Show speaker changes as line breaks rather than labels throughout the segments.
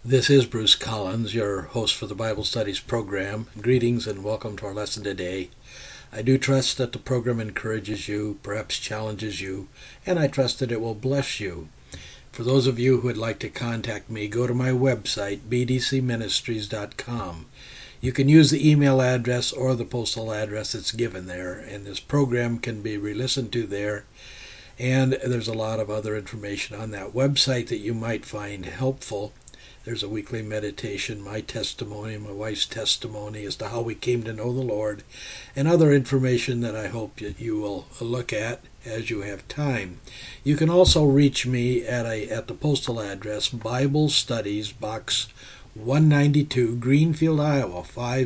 This is Bruce Collins, your host for the Bible Studies program. Greetings and welcome to our lesson today. I do trust that the program encourages you, perhaps challenges you, and I trust that it will bless you. For those of you who would like to contact me, go to my website, bdcministries.com. You can use the email address or the postal address that's given there, and this program can be re-listened to there. And there's a lot of other information on that website that you might find helpful. There's a weekly meditation, my testimony, my wife's testimony as to how we came to know the Lord, and other information that I hope that you will look at as you have time. You can also reach me at the postal address, Bible Studies, Box 192, Greenfield, Iowa,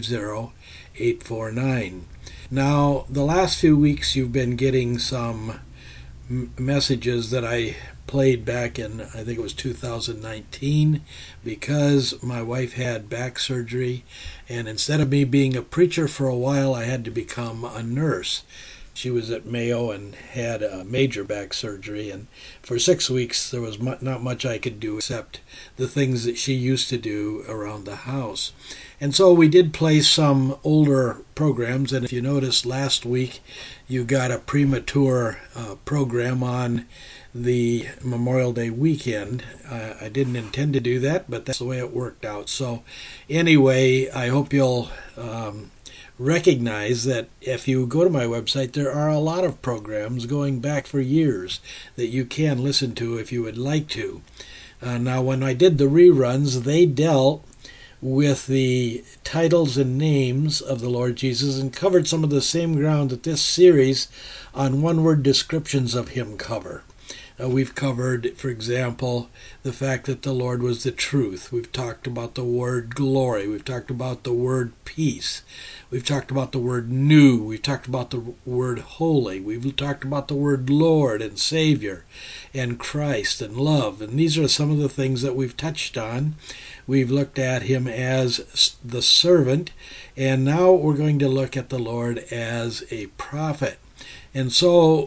50849. Now, the last few weeks you've been getting some messages that I played back in, I think it was 2019, because my wife had back surgery, and instead of me being a preacher for a while, I had to become a nurse. She was at Mayo and had a major back surgery, and for 6 weeks there was not much I could do except the things that she used to do around the house. And so we did play some older programs, and if you noticed last week you got a premature program on the Memorial Day weekend. I didn't intend to do that, but that's the way it worked out. So anyway, I hope you'll recognize that if you go to my website, there are a lot of programs going back for years that you can listen to if you would like to. Now, when I did the reruns, they dealt with the titles and names of the Lord Jesus and covered some of the same ground that this series on one-word descriptions of him cover. We've covered, for example, the fact that the Lord was the truth. We've talked about the word glory. We've talked about the word peace. We've talked about the word new. We've talked about the word holy. We've talked about the word Lord and Savior and Christ and love. And these are some of the things that we've touched on. We've looked at him as the servant, and now we're going to look at the Lord as a prophet. And so,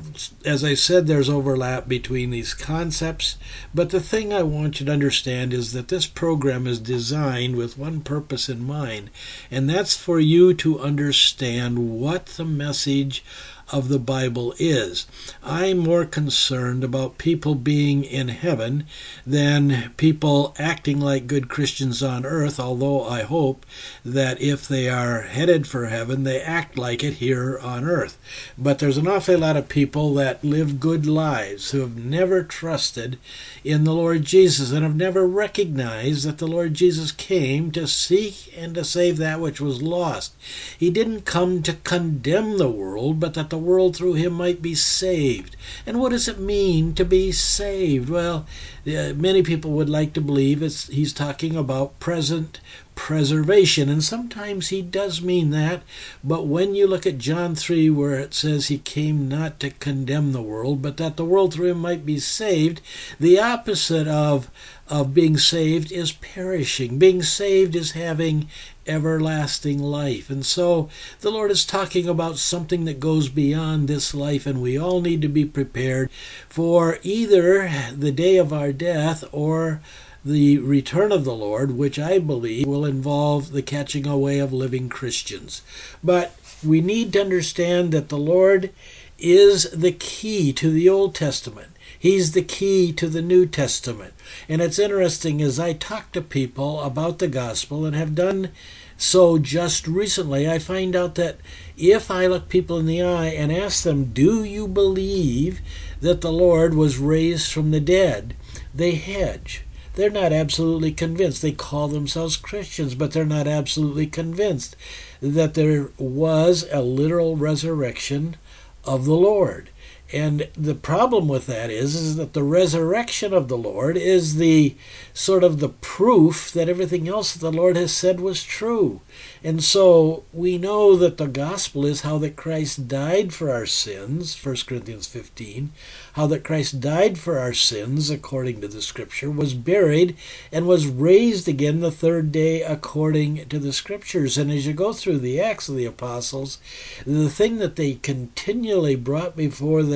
as I said, there's overlap between these concepts, but the thing I want you to understand is that this program is designed with one purpose in mind, and that's for you to understand what the message of the Bible is. I'm more concerned about people being in heaven than people acting like good Christians on earth, although I hope that if they are headed for heaven, they act like it here on earth. But there's an awful lot of people that live good lives who have never trusted in the Lord Jesus and have never recognized that the Lord Jesus came to seek and to save that which was lost. He didn't come to condemn the world, but that the world through him might be saved. And what does it mean to be saved? Well, many people would like to believe he's talking about present preservation, and sometimes he does mean that, but when you look at John 3, where it says he came not to condemn the world, but that the world through him might be saved, the opposite of being saved is perishing. Being saved is having everlasting life. And so the Lord is talking about something that goes beyond this life, and we all need to be prepared for either the day of our death or the return of the Lord, which I believe will involve the catching away of living Christians. But we need to understand that the Lord is the key to the Old Testament. He's the key to the New Testament. And it's interesting, as I talk to people about the gospel, and have done so just recently, I find out that if I look people in the eye and ask them, do you believe that the Lord was raised from the dead? They hedge. They're not absolutely convinced. They call themselves Christians, but they're not absolutely convinced that there was a literal resurrection of the Lord. And the problem with that is that the resurrection of the Lord is the sort of the proof that everything else that the Lord has said was true. And so we know that the gospel is how that Christ died for our sins, 1 Corinthians 15, how that Christ died for our sins according to the Scripture, was buried, and was raised again the third day according to the Scriptures. And as you go through the Acts of the Apostles, the thing that they continually brought before the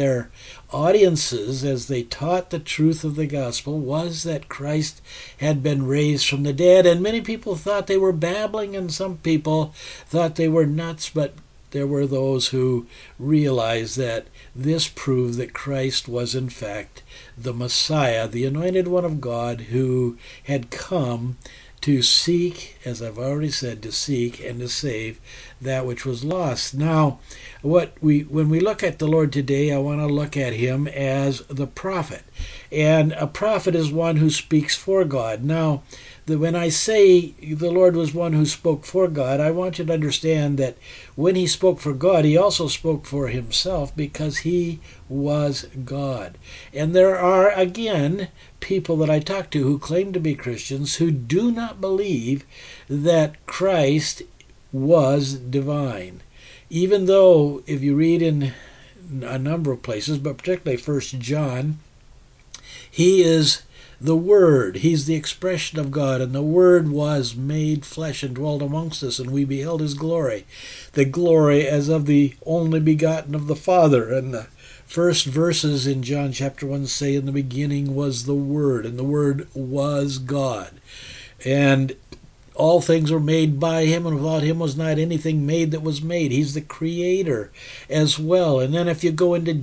their audiences as they taught the truth of the gospel was that Christ had been raised from the dead. And many people thought they were babbling, and some people thought they were nuts, but there were those who realized that this proved that Christ was in fact the Messiah, the anointed one of God, who had come to seek, as I've already said, to seek and to save that which was lost. Now, when we look at the Lord today, I want to look at him as the prophet. And a prophet is one who speaks for God. Now, when I say the Lord was one who spoke for God, I want you to understand that when he spoke for God, he also spoke for himself, because he was God. And there are, again, people that I talk to who claim to be Christians who do not believe that Christ was divine. Even though, if you read in a number of places, but particularly 1 John, he is the Word. He's the expression of God, and the Word was made flesh and dwelt amongst us, and we beheld his glory, the glory as of the only begotten of the Father. And the first verses in John chapter 1 say, in the beginning was the Word, and the Word was God. And all things were made by him, and without him was not anything made that was made. He's the creator as well. And then if you go into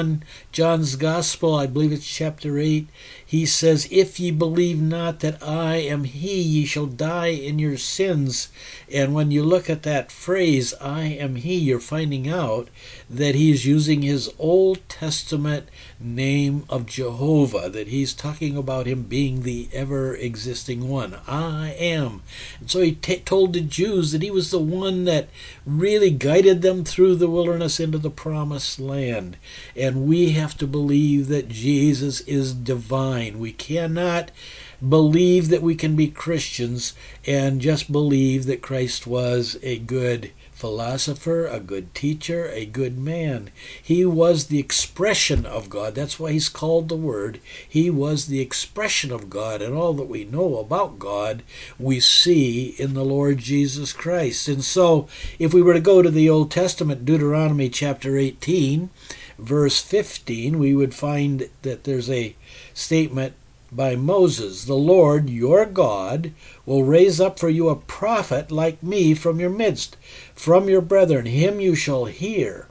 John's Gospel, I believe it's chapter 8, he says, if ye believe not that I am he, ye shall die in your sins. And when you look at that phrase, I am he, you're finding out that he's using his Old Testament name of Jehovah, that he's talking about him being the ever-existing one. I am. And so he told the Jews that he was the one that really guided them through the wilderness into the promised land. And we have to believe that Jesus is divine. We cannot believe that we can be Christians and just believe that Christ was a good philosopher, a good teacher, a good man. He was the expression of God. That's why he's called the Word. He was the expression of God, and all that we know about God we see in the Lord Jesus Christ. And so if we were to go to the Old Testament, Deuteronomy chapter 18, verse 15, we would find that there's a statement by Moses, the Lord your God will raise up for you a prophet like me from your midst, from your brethren. Him you shall hear.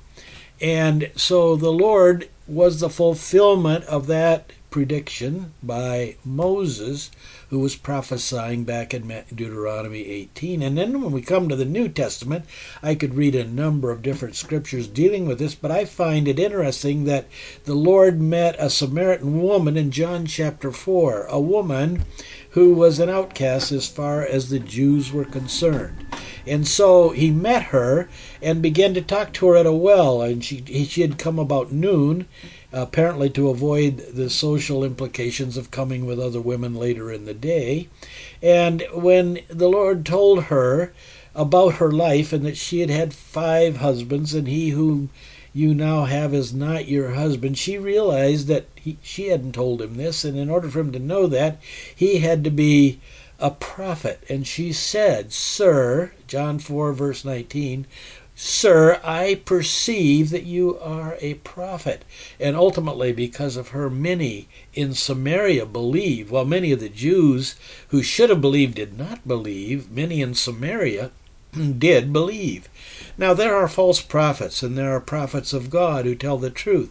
And so the Lord was the fulfillment of that prediction by Moses, who was prophesying back in Deuteronomy 18. And then when we come to the New Testament, I could read a number of different scriptures dealing with this, but I find it interesting that the Lord met a Samaritan woman in John chapter 4, a woman who was an outcast as far as the Jews were concerned. And so he met her and began to talk to her at a well, and she had come about noon, apparently to avoid the social implications of coming with other women later in the day. And when the Lord told her about her life and that she had had 5 husbands and he whom you now have is not your husband, she realized that she hadn't told him this, and in order for him to know that, he had to be a prophet. And she said, Sir, John 4 verse 19, Sir, I perceive that you are a prophet. And ultimately, because of her, many in Samaria believed. While many of the Jews who should have believed did not believe, many in Samaria did believe. Now, there are false prophets, and there are prophets of God who tell the truth.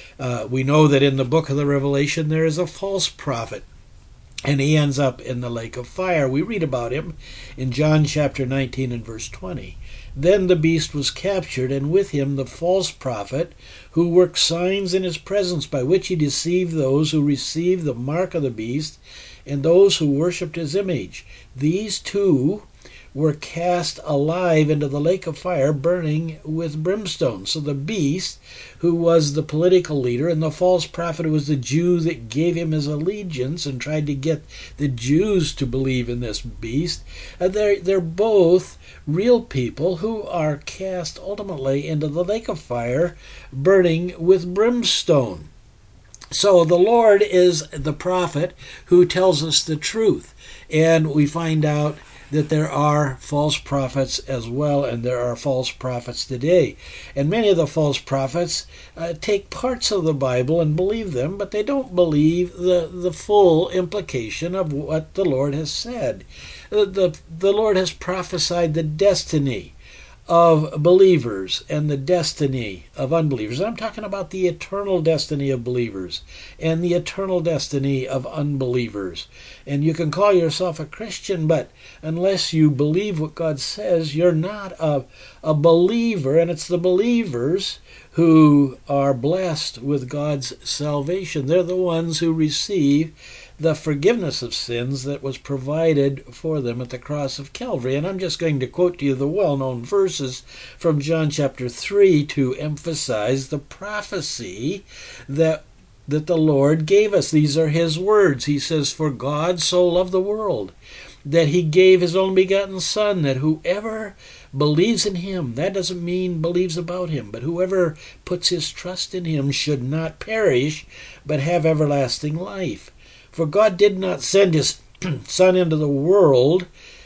We know that in the book of the Revelation there is a false prophet, and he ends up in the lake of fire. We read about him in John chapter 19 and verse 20. Then the beast was captured, and with him the false prophet, who worked signs in his presence, by which he deceived those who received the mark of the beast and those who worshipped his image. These two were cast alive into the lake of fire, burning with brimstone. So the beast, who was the political leader, and the false prophet, who was the Jew that gave him his allegiance and tried to get the Jews to believe in this beast, they're both real people who are cast ultimately into the lake of fire, burning with brimstone. So the Lord is the prophet who tells us the truth. And we find out that there are false prophets as well, and there are false prophets today. And many of the false prophets take parts of the Bible and believe them, but they don't believe the full implication of what the Lord has said. The Lord has prophesied the destiny of believers and the destiny of unbelievers. I'm talking about the eternal destiny of believers and the eternal destiny of unbelievers. And you can call yourself a Christian, but unless you believe what God says, you're not a believer. And it's the believers who are blessed with God's salvation. They're the ones who receive the forgiveness of sins that was provided for them at the cross of Calvary. And I'm just going to quote to you the well-known verses from John chapter 3 to emphasize the prophecy that the Lord gave us. These are his words. He says, "For God so loved the world that he gave his only begotten Son, that whoever believes in him," that doesn't mean believes about him, but whoever puts his trust in him should not perish, but have everlasting life. For God did not send his Son into the world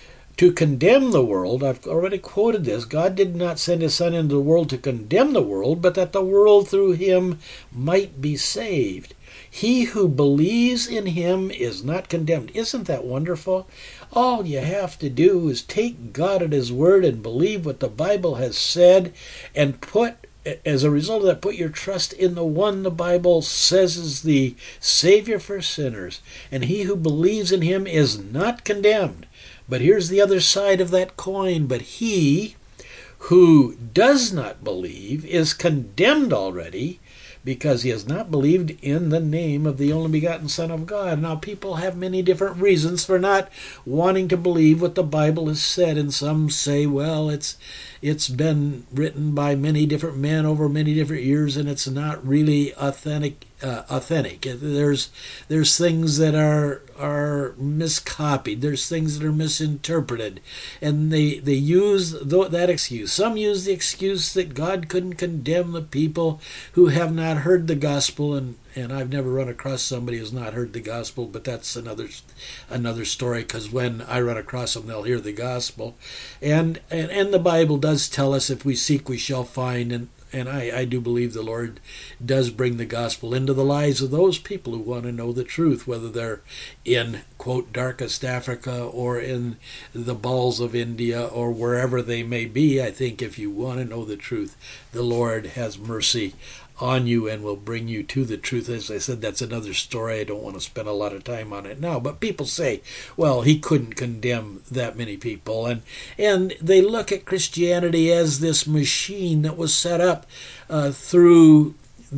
to condemn the world. I've already quoted this. God did not send his Son into the world to condemn the world, but that the world through him might be saved. He who believes in him is not condemned. Isn't that wonderful? All you have to do is take God at his word and believe what the Bible has said, and as a result of that, put your trust in the one the Bible says is the Savior for sinners. And he who believes in him is not condemned. But here's the other side of that coin. But he who does not believe is condemned already, because he has not believed in the name of the only begotten Son of God. Now, people have many different reasons for not wanting to believe what the Bible has said, and some say, well, it's been written by many different men over many different years, and it's not really authentic. There's things that are miscopied. There's things that are misinterpreted, and they use that excuse. Some use the excuse that God couldn't condemn the people who have not heard the gospel, and I've never run across somebody who's not heard the gospel, but that's another story, because when I run across them, they'll hear the gospel. And the Bible does tell us, if we seek, we shall find, and I do believe the Lord does bring the gospel into the lives of those people who want to know the truth, whether they're in, quote, darkest Africa or in the bowels of India or wherever they may be. I think if you want to know the truth, the Lord has mercy on you and will bring you to the truth. As I said, that's another story. I don't want to spend a lot of time on it now. But people say, well, he couldn't condemn that many people. And they look at Christianity as this machine that was set up through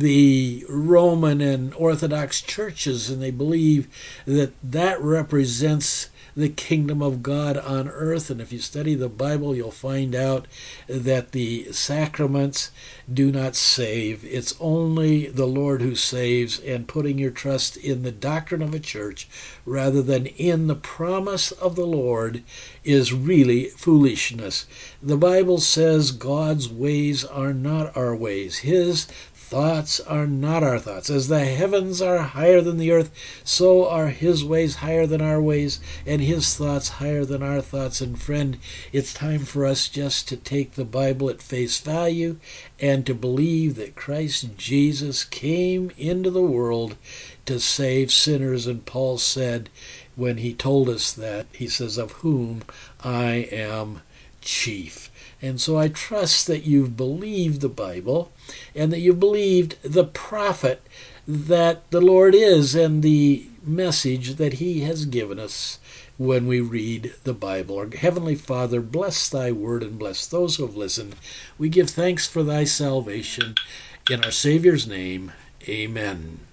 the Roman and Orthodox churches, and they believe that represents the kingdom of God on earth. And if you study the Bible, you'll find out that the sacraments do not save. It's only the Lord who saves, and putting your trust in the doctrine of a church rather than in the promise of the Lord is really foolishness. The Bible says God's ways are not our ways. His thoughts are not our thoughts. As the heavens are higher than the earth, so are his ways higher than our ways, and his thoughts higher than our thoughts. And friend, it's time for us just to take the Bible at face value and to believe that Christ Jesus came into the world to save sinners. And Paul said, when he told us that, he says, of whom I am chief. And so I trust that you've believed the Bible and that you've believed the prophet that the Lord is and the message that he has given us when we read the Bible. Our Heavenly Father, bless thy word and bless those who have listened. We give thanks for thy salvation. In our Savior's name, amen.